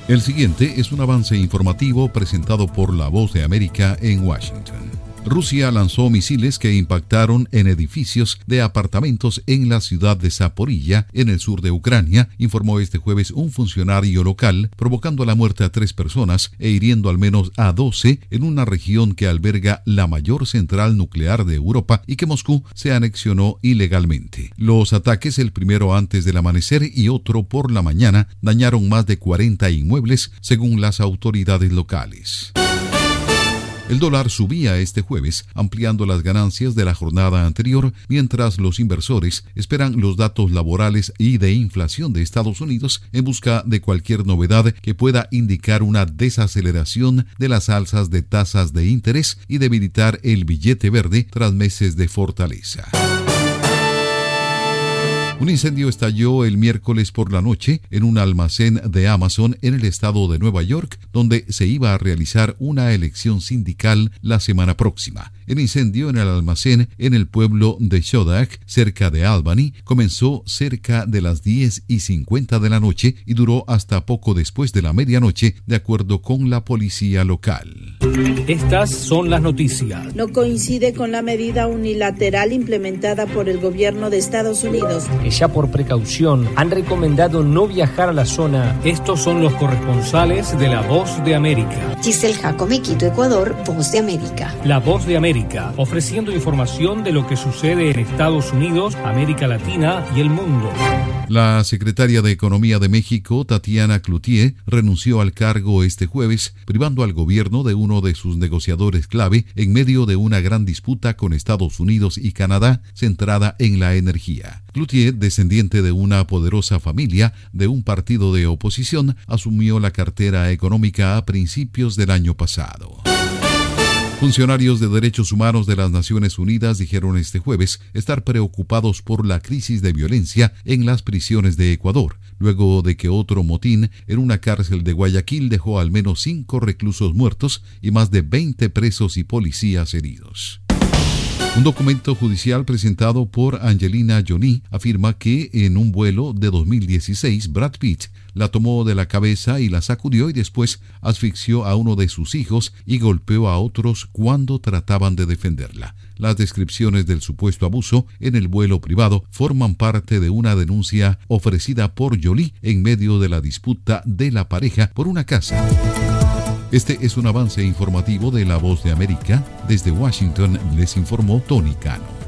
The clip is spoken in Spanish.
El siguiente es un avance informativo presentado por La Voz de América en Washington. Rusia lanzó misiles que impactaron en edificios de apartamentos en la ciudad de Zaporilla, en el sur de Ucrania, informó este jueves un funcionario local, provocando la muerte a 3 personas e hiriendo al menos a 12 en una región que alberga la mayor central nuclear de Europa y que Moscú se anexionó ilegalmente. Los ataques, el primero antes del amanecer y otro por la mañana, dañaron más de 40 inmuebles, según las autoridades locales. El dólar subía este jueves, ampliando las ganancias de la jornada anterior, mientras los inversores esperan los datos laborales y de inflación de Estados Unidos en busca de cualquier novedad que pueda indicar una desaceleración de las alzas de tasas de interés y debilitar el billete verde tras meses de fortaleza. Un incendio estalló el miércoles por la noche en un almacén de Amazon en el estado de Nueva York, donde se iba a realizar una elección sindical la semana próxima. El incendio en el almacén en el pueblo de Shodak, cerca de Albany, comenzó cerca de las 10:50 de la noche y duró hasta poco después de la medianoche, de acuerdo con la policía local. Estas son las noticias. No coincide con la medida unilateral implementada por el gobierno de Estados Unidos, Que ya por precaución han recomendado no viajar a la zona. Estos son los corresponsales de La Voz de América. Giselle Jacome, Quito, Ecuador, Voz de América. La Voz de América, ofreciendo información de lo que sucede en Estados Unidos, América Latina y el mundo. La secretaria de Economía de México, Tatiana Cloutier, renunció al cargo este jueves, privando al gobierno de uno de sus negociadores clave en medio de una gran disputa con Estados Unidos y Canadá centrada en la energía. Cloutier, descendiente de una poderosa familia de un partido de oposición, asumió la cartera económica a principios del año pasado. Funcionarios de derechos humanos de las Naciones Unidas dijeron este jueves estar preocupados por la crisis de violencia en las prisiones de Ecuador, luego de que otro motín en una cárcel de Guayaquil dejó al menos 5 reclusos muertos y más de 20 presos y policías heridos. Un documento judicial presentado por Angelina Jolie afirma que en un vuelo de 2016 Brad Pitt la tomó de la cabeza y la sacudió y después asfixió a uno de sus hijos y golpeó a otros cuando trataban de defenderla. Las descripciones del supuesto abuso en el vuelo privado forman parte de una denuncia ofrecida por Jolie en medio de la disputa de la pareja por una casa. Este es un avance informativo de La Voz de América. Desde Washington les informó Tony Cano.